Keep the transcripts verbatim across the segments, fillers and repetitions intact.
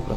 problem.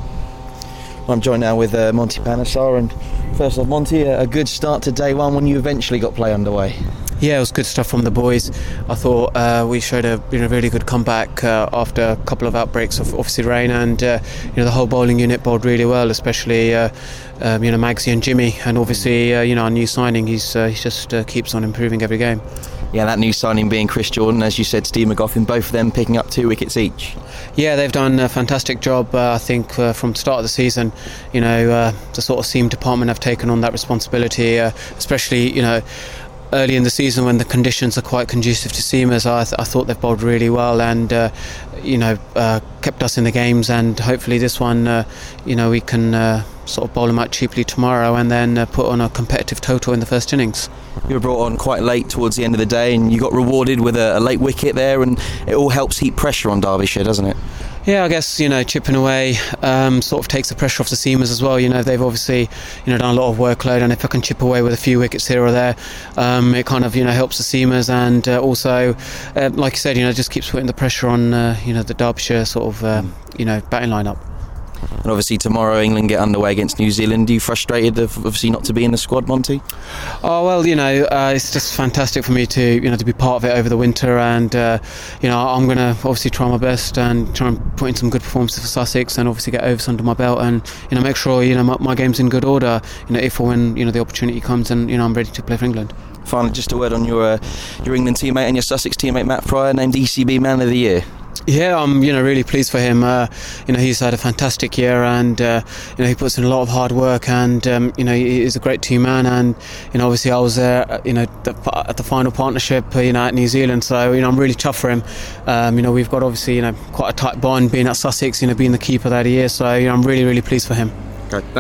I'm joined now with uh, Monty Panesar, and first off, Monty, a good start to day one when you eventually got play underway. Yeah, it was good stuff from the boys. I thought uh, we showed a you know, really good comeback uh, after a couple of outbreaks of obviously rain, and uh, you know the whole bowling unit bowled really well, especially uh, um, you know Magsy and Jimmy, and obviously uh, you know our new signing. He's uh, he just uh, keeps on improving every game. Yeah, that new signing being Chris Jordan, as you said, Steve McGoffin, both of them picking up two wickets each. Yeah, they've done a fantastic job. Uh, I think uh, from the start of the season, you know uh, the sort of seam department have taken on that responsibility, uh, especially you know. early in the season when the conditions are quite conducive to seamers. I, th- I thought they've bowled really well, and uh, you know uh, kept us in the games, and hopefully this one uh, you know we can uh, sort of bowl them out cheaply tomorrow and then uh, put on a competitive total in the first innings. You were brought on quite late towards the end of the day, and you got rewarded with a, a late wicket there, and it all helps heap pressure on Derbyshire, doesn't it? Yeah, I guess, you know, chipping away um, sort of takes the pressure off the seamers as well. You know, they've obviously, you know, done a lot of workload, and if I can chip away with a few wickets here or there, um, it kind of, you know, helps the seamers, and uh, also, uh, like you said, you know, just keeps putting the pressure on, uh, you know, the Derbyshire sort of, um, you know, batting lineup. And obviously tomorrow England get underway against New Zealand. Are you frustrated of obviously not to be in the squad, Monty? Oh well, you know, uh, it's just fantastic for me to you know to be part of it over the winter, and uh, you know I'm going to obviously try my best and try and put in some good performances for Sussex, and obviously get overs under my belt, and you know make sure you know my, my game's in good order. You know if or when you know the opportunity comes, and you know I'm ready to play for England. Finally, just a word on your uh, your England teammate and your Sussex teammate Matt Pryor, named E C B Man of the Year. Yeah, I'm you know really pleased for him. Uh, you know he's had a fantastic year, and uh, you know he puts in a lot of hard work, and um, you know he's a great team man. And you know obviously I was there, uh, you know the, at the final partnership, uh, you know at New Zealand. So you know I'm really chuffed for him. Um, you know we've got obviously you know quite a tight bond, being at Sussex, you know being the keeper that he is. So you know I'm really really pleased for him. Okay.